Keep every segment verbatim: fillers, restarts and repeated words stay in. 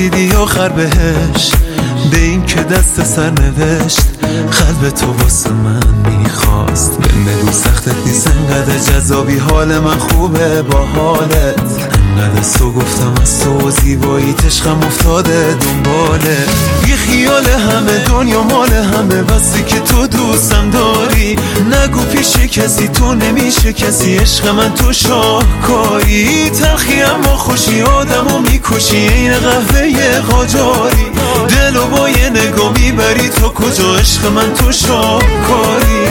رسیدی آخر بهش، به این که دست سر نوشت قلب تو واسه من میخواست. بهم بگو سختت نیست انقدر جذابی، حال من خوبه با حالت، انقدر از تو گفتم از تو زیبایی عشقم افتاده دنباله. بی خیال همه دنیا مال همه، بسی که تو دوستم داری، نگو پیش کسی تو نمیشه کسی، عشق من تو شاهکاری. تلخی اما خوشی آدمو میکشی، این قهوه قاجاری، دلو با یه نگاه میبری تو کجا، عشق من تو شاهکاری.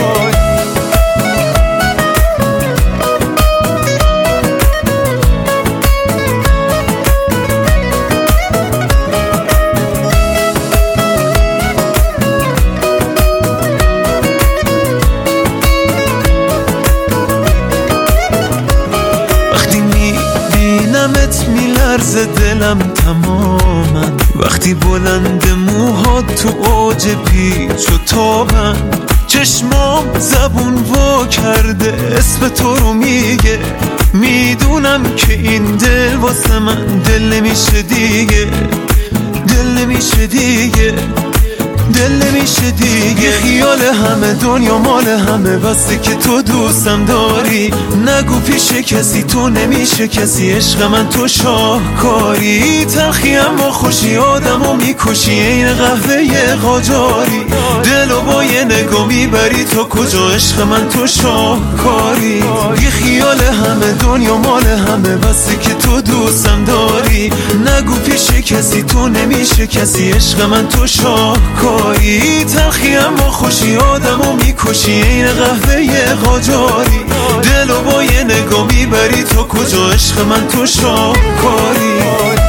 میلرزه دلم تماما وقتی بلند موهات تو اوج پیچ و تابن، چشمام زبون وا کرده اسم تو رو میگه، میدونم که این دل واسه من دل نمیشه دیگه، دل نمیشه دیگه، دل نمیشه دیگه. خیال همه دنیا مال همه، بسته که تو دوستم داری، نگو پیش کسی تو نمیشه کسی، عشق من تو شاهکاری. تلخی اما خوشی آدمو میکشی، این قهوه قاجاری، دلو با یه نگاه میبری تو کجا، عشق من تو شاهکاری. بی خیال همه دنیا مال همه، بسته که تو دوستم داری، نگو پیش کسی تو نمیشه کسی، عشق من تو شاهکاری. تلخی اما خوشی آدمو میکشی، این قهوه قاجاری، دلو با یه نگاه میبری تو کجا، عشق من تو شاهکاری.